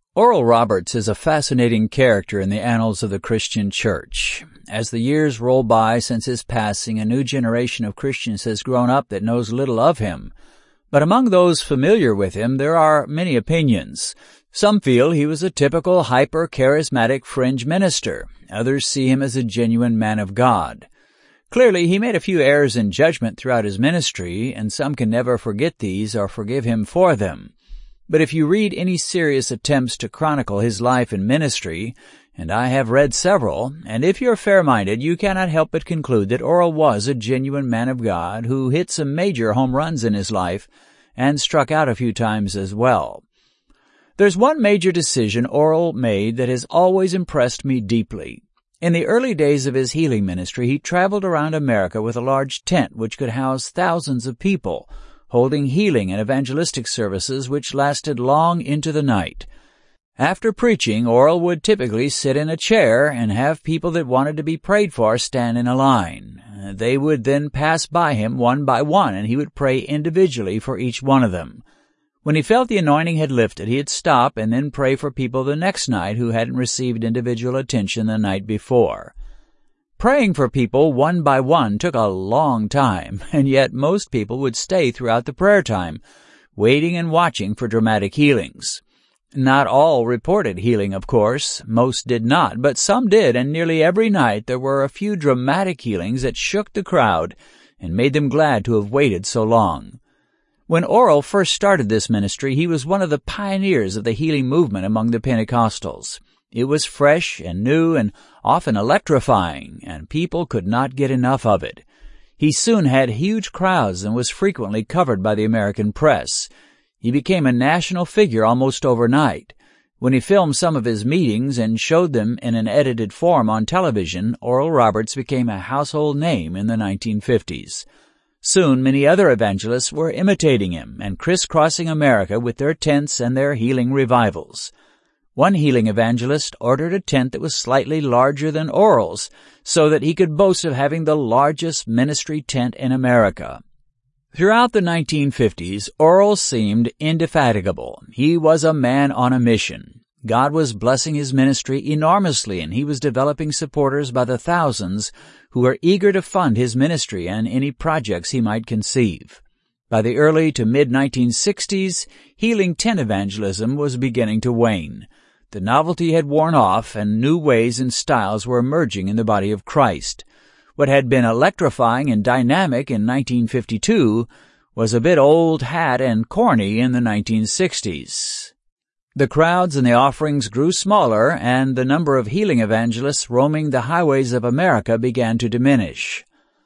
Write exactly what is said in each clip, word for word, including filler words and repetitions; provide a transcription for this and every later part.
Oral Roberts is a fascinating character in the annals of the Christian church. As the years roll by since his passing, a new generation of Christians has grown up that knows little of him. But among those familiar with him, there are many opinions. Some feel he was a typical hyper-charismatic fringe minister. Others see him as a genuine man of God. Clearly, he made a few errors in judgment throughout his ministry, and some can never forget these or forgive him for them. But if you read any serious attempts to chronicle his life and ministry, and I have read several, and if you're fair-minded, you cannot help but conclude that Oral was a genuine man of God who hit some major home runs in his life and struck out a few times as well. There's one major decision Oral made that has always impressed me deeply. In the early days of his healing ministry, he traveled around America with a large tent which could house thousands of people, holding healing and evangelistic services which lasted long into the night. After preaching, Oral would typically sit in a chair and have people that wanted to be prayed for stand in a line. They would then pass by him one by one, and he would pray individually for each one of them. When he felt the anointing had lifted, he'd stop and then pray for people the next night who hadn't received individual attention the night before. Praying for people one by one took a long time, and yet most people would stay throughout the prayer time, waiting and watching for dramatic healings. Not all reported healing, of course. Most did not, but some did, and nearly every night there were a few dramatic healings that shook the crowd and made them glad to have waited so long. When Oral first started this ministry, he was one of the pioneers of the healing movement among the Pentecostals. It was fresh and new and often electrifying, and people could not get enough of it. He soon had huge crowds and was frequently covered by the American press. He became a national figure almost overnight. When he filmed some of his meetings and showed them in an edited form on television, Oral Roberts became a household name in the nineteen fifties. Soon many other evangelists were imitating him and crisscrossing America with their tents and their healing revivals. One healing evangelist ordered a tent that was slightly larger than Oral's, so that he could boast of having the largest ministry tent in America. Throughout the nineteen fifties, Oral seemed indefatigable. He was a man on a mission. God was blessing his ministry enormously, and he was developing supporters by the thousands who were eager to fund his ministry and any projects he might conceive. By the early to mid nineteen sixties, healing tent evangelism was beginning to wane. The novelty had worn off, and new ways and styles were emerging in the body of Christ. What had been electrifying and dynamic in nineteen fifty-two was a bit old hat and corny in the nineteen sixties. The crowds and the offerings grew smaller, and the number of healing evangelists roaming the highways of America began to diminish.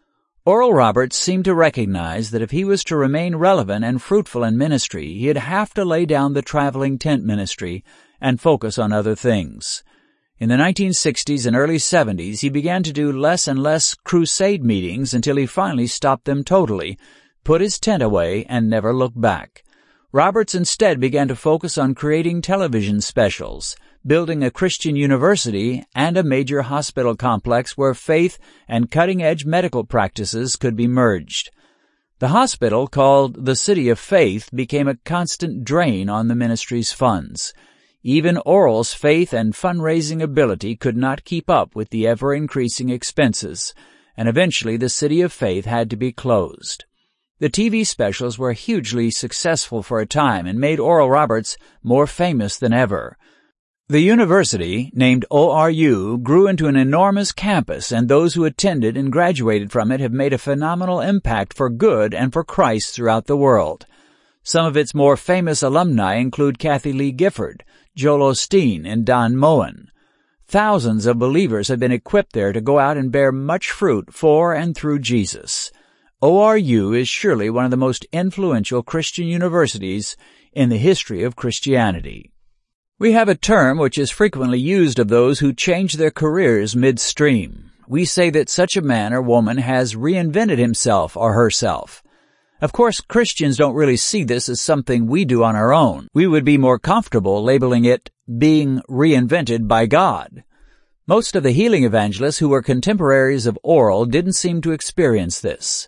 Oral Roberts seemed to recognize that if he was to remain relevant and fruitful in ministry, he'd have to lay down the traveling tent ministry and focus on other things. In the nineteen sixties and early seventies, he began to do less and less crusade meetings until he finally stopped them totally, put his tent away, and never looked back. Roberts instead began to focus on creating television specials, building a Christian university, and a major hospital complex where faith and cutting-edge medical practices could be merged. The hospital, called the City of Faith, became a constant drain on the ministry's funds. Even Oral's faith and fundraising ability could not keep up with the ever-increasing expenses, and eventually the City of Faith had to be closed. The T V specials were hugely successful for a time and made Oral Roberts more famous than ever. The university, named O R U, grew into an enormous campus, and those who attended and graduated from it have made a phenomenal impact for good and for Christ throughout the world. Some of its more famous alumni include Kathy Lee Gifford, Joel Osteen, and Don Moen. Thousands of believers have been equipped there to go out and bear much fruit for and through Jesus. O R U is surely one of the most influential Christian universities in the history of Christianity. We have a term which is frequently used of those who change their careers midstream. We say that such a man or woman has reinvented himself or herself. Of course, Christians don't really see this as something we do on our own. We would be more comfortable labeling it being reinvented by God. Most of the healing evangelists who were contemporaries of Oral didn't seem to experience this.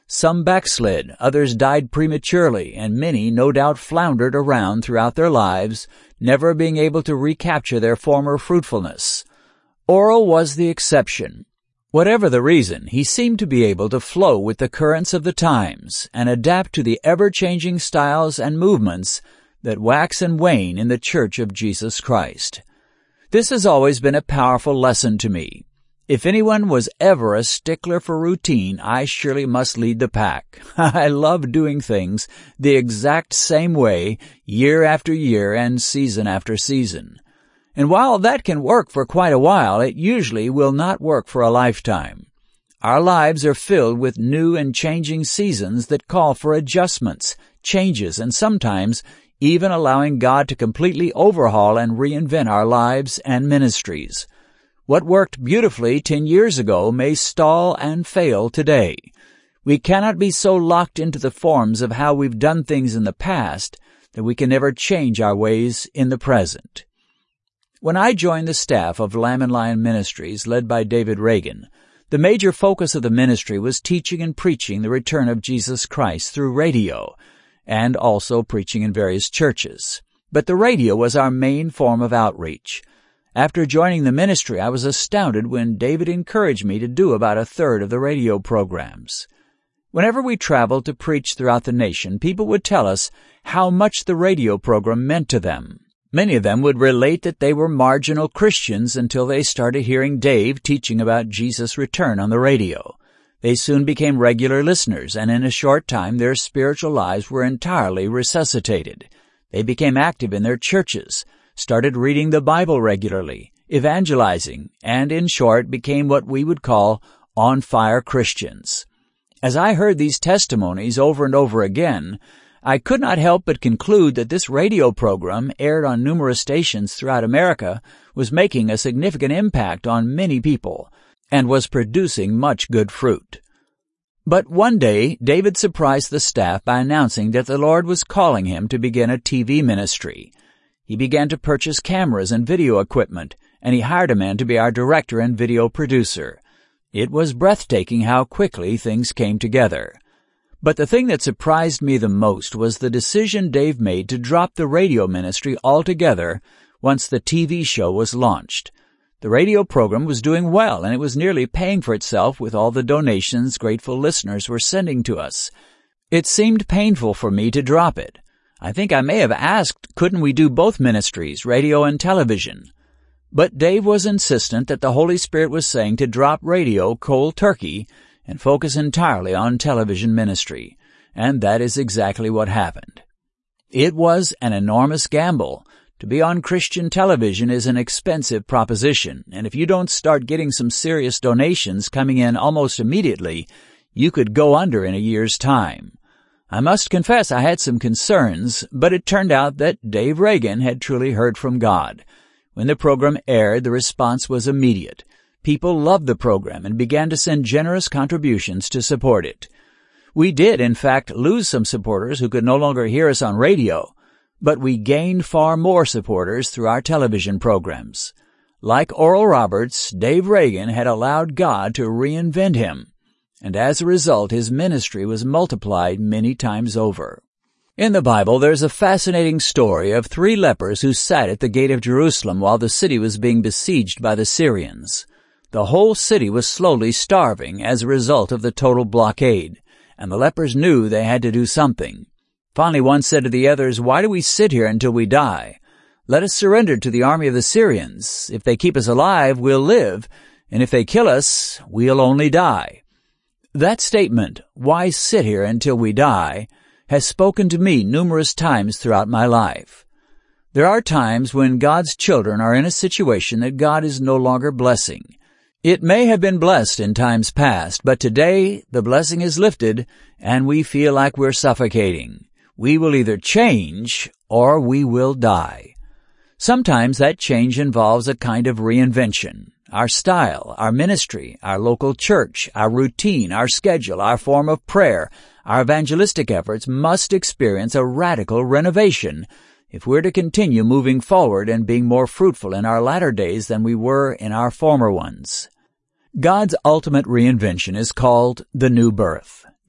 Some backslid, others died prematurely, and many no doubt floundered around throughout their lives, never being able to recapture their former fruitfulness. Oral was the exception. Whatever the reason, he seemed to be able to flow with the currents of the times and adapt to the ever-changing styles and movements that wax and wane in the Church of Jesus Christ. This has always been a powerful lesson to me. If anyone was ever a stickler for routine, I surely must lead the pack. I love doing things the exact same way, year after year and season after season. And while that can work for quite a while, it usually will not work for a lifetime. Our lives are filled with new and changing seasons that call for adjustments, changes, and sometimes even allowing God to completely overhaul and reinvent our lives and ministries. What worked beautifully ten years ago may stall and fail today. We cannot be so locked into the forms of how we've done things in the past that we can never change our ways in the present. When I joined the staff of Lamb and Lion Ministries, led by David Reagan, the major focus of the ministry was teaching and preaching the return of Jesus Christ through radio, and also preaching in various churches. But the radio was our main form of outreach. After joining the ministry, I was astounded when David encouraged me to do about a third of the radio programs. Whenever we traveled to preach throughout the nation, people would tell us how much the radio program meant to them. Many of them would relate that they were marginal Christians until they started hearing Dave teaching about Jesus' return on the radio. They soon became regular listeners, and in a short time their spiritual lives were entirely resuscitated. They became active in their churches, started reading the Bible regularly, evangelizing, and in short became what we would call on-fire Christians. As I heard these testimonies over and over again, I could not help but conclude that this radio program, aired on numerous stations throughout America, was making a significant impact on many people and was producing much good fruit. But one day, David surprised the staff by announcing that the Lord was calling him to begin a T V ministry. He began to purchase cameras and video equipment, and he hired a man to be our director and video producer. It was breathtaking how quickly things came together. But the thing that surprised me the most was the decision Dave made to drop the radio ministry altogether once the T V show was launched. The radio program was doing well, and it was nearly paying for itself with all the donations grateful listeners were sending to us. It seemed painful for me to drop it. I think I may have asked, couldn't we do both ministries, radio and television? But Dave was insistent that the Holy Spirit was saying to drop radio cold turkey and focus entirely on television ministry, and that is exactly what happened. It was an enormous gamble. To be on Christian television is an expensive proposition, and if you don't start getting some serious donations coming in almost immediately, you could go under in a year's time. I must confess I had some concerns, but it turned out that Dave Reagan had truly heard from God. When the program aired, the response was immediate. People loved the program and began to send generous contributions to support it. We did, in fact, lose some supporters who could no longer hear us on radio, but we gained far more supporters through our television programs. Like Oral Roberts, Dave Reagan had allowed God to reinvent him, and as a result his ministry was multiplied many times over. In the Bible, there's a fascinating story of three lepers who sat at the gate of Jerusalem while the city was being besieged by the Syrians. The whole city was slowly starving as a result of the total blockade, and the lepers knew they had to do something. Finally, one said to the others, "Why do we sit here until we die? Let us surrender to the army of the Syrians. If they keep us alive, we'll live, and if they kill us, we'll only die." That statement, "Why sit here until we die?" has spoken to me numerous times throughout my life. There are times when God's children are in a situation that God is no longer blessing. It may have been blessed in times past, but today the blessing is lifted and we feel like we're suffocating. We will either change or we will die. Sometimes that change involves a kind of reinvention. Our style, our ministry, our local church, our routine, our schedule, our form of prayer, our evangelistic efforts must experience a radical renovation if we're to continue moving forward and being more fruitful in our latter days than we were in our former ones. God's ultimate reinvention is called the new birth.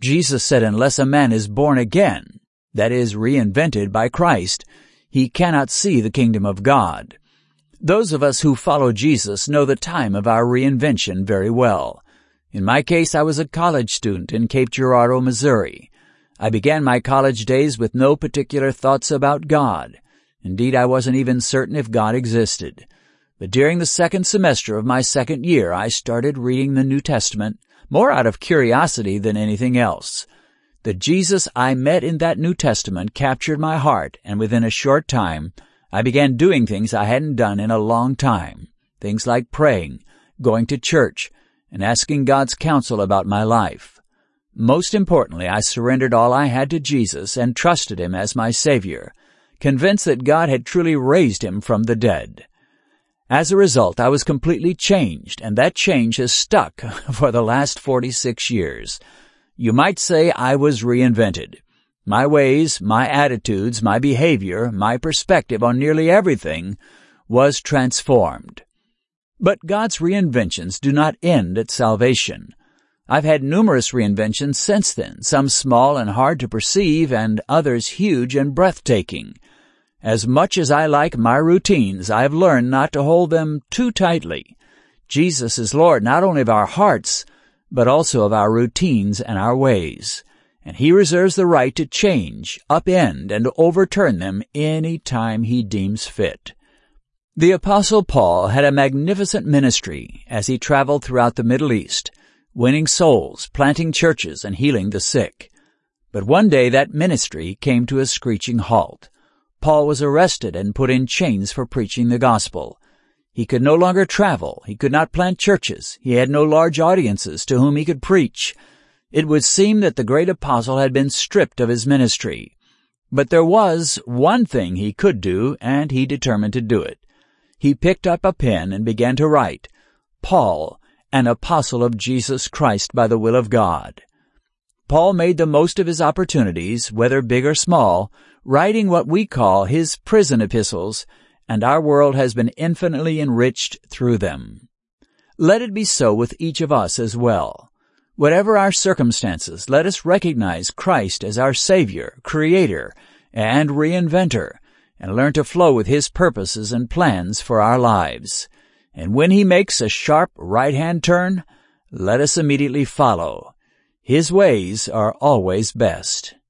Jesus said unless a man is born again, that is, reinvented by Christ, he cannot see the kingdom of God. Those of us who follow Jesus know the time of our reinvention very well. In my case, I was a college student in Cape Girardeau, Missouri. I began my college days with no particular thoughts about God. Indeed, I wasn't even certain if God existed. But during the second semester of my second year, I started reading the New Testament, more out of curiosity than anything else. The Jesus I met in that New Testament captured my heart, and within a short time, I began doing things I hadn't done in a long time, things like praying, going to church, and asking God's counsel about my life. Most importantly, I surrendered all I had to Jesus and trusted Him as my Savior, convinced that God had truly raised Him from the dead. As a result, I was completely changed, and that change has stuck for the last forty-six years. You might say I was reinvented. My ways, my attitudes, my behavior, my perspective on nearly everything was transformed. But God's reinventions do not end at salvation. I've had numerous reinventions since then, some small and hard to perceive, and others huge and breathtaking. As much as I like my routines, I have learned not to hold them too tightly. Jesus is Lord not only of our hearts, but also of our routines and our ways. And He reserves the right to change, upend, and overturn them any time He deems fit. The Apostle Paul had a magnificent ministry as he traveled throughout the Middle East, winning souls, planting churches, and healing the sick. But one day that ministry came to a screeching halt. Paul was arrested and put in chains for preaching the gospel. He could no longer travel. He could not plant churches. He had no large audiences to whom he could preach. It would seem that the great apostle had been stripped of his ministry. But there was one thing he could do, and he determined to do it. He picked up a pen and began to write, "Paul, an apostle of Jesus Christ by the will of God." Paul made the most of his opportunities, whether big or small, writing what we call his prison epistles, and our world has been infinitely enriched through them. Let it be so with each of us as well. Whatever our circumstances, let us recognize Christ as our Savior, Creator, and Reinventor, and learn to flow with His purposes and plans for our lives. And when He makes a sharp right-hand turn, let us immediately follow. His ways are always best.